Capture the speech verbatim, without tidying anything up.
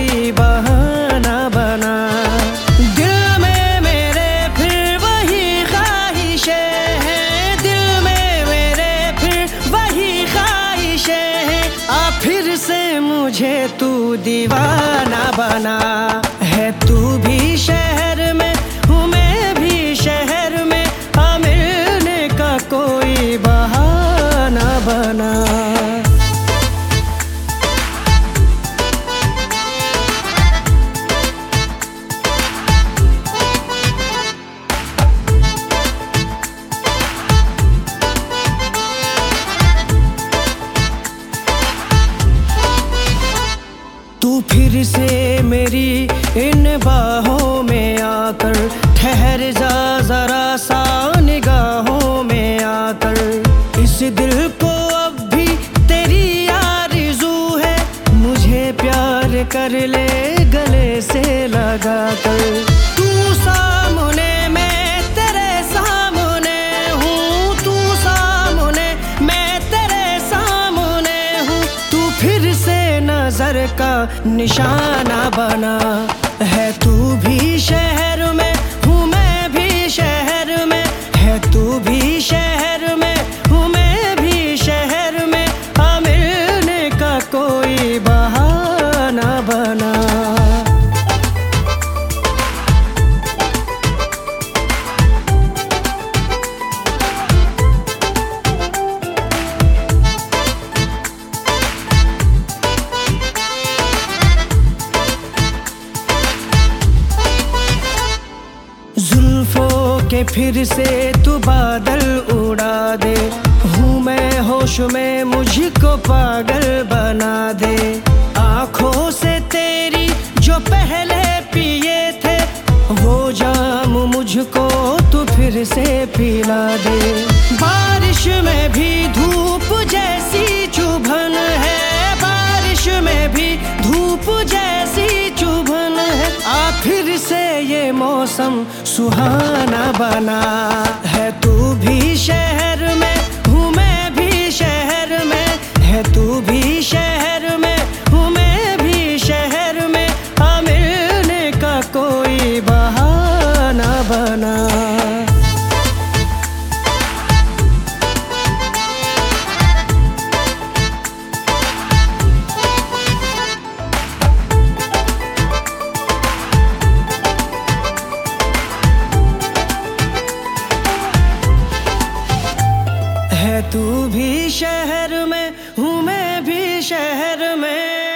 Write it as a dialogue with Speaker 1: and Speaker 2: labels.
Speaker 1: कोई बहाना बना। दिल में मेरे फिर वही ख्वाहिशें हैं, दिल में मेरे फिर वही ख्वाहिशें हैं। आ फिर से मुझे तू दीवाना बना। है तू भी शहर में, हूँ मैं भी शहर में, आ मिलने का कोई बहाना बना। तू फिर से मेरी इन बाहों में आकर ठहर जा जरा सा निगाहों में आकर। इस दिल को अब भी तेरी आरज़ू है, मुझे प्यार कर ले गले से लगा कर। तू सामने मैं तेरे सामने हूँ, तू सामने मैं तेरे सामने हूँ। तू फिर से नजर का निशाना बना। है तू भी शहर में, हूँ मैं भी शहर में, है तू भी शहर में, हूँ मैं भी शहर में, आ मिलने का कोई बहाना बना। जुल्फों के फिर से तू बादल उड़ा दे, हूँ मैं होश में मुझको पागल बना दे। आँखों से तेरी जो पहले पिए थे, वो जाम मुझको तू फिर से पिला दे। बारिश में भी धूप जैसी चुभन है, बारिश में भी धूप जैसी चुभन है। आ फिर से ये मौसम सुहाना बना। है तू भी शहर में, हूँ मैं भी शहर में, है तू भी शहर में, हूँ मैं भी शहर में, आ मिलने का कोई बहाना बना। है तू भी शहर में, हूँ मैं भी शहर में।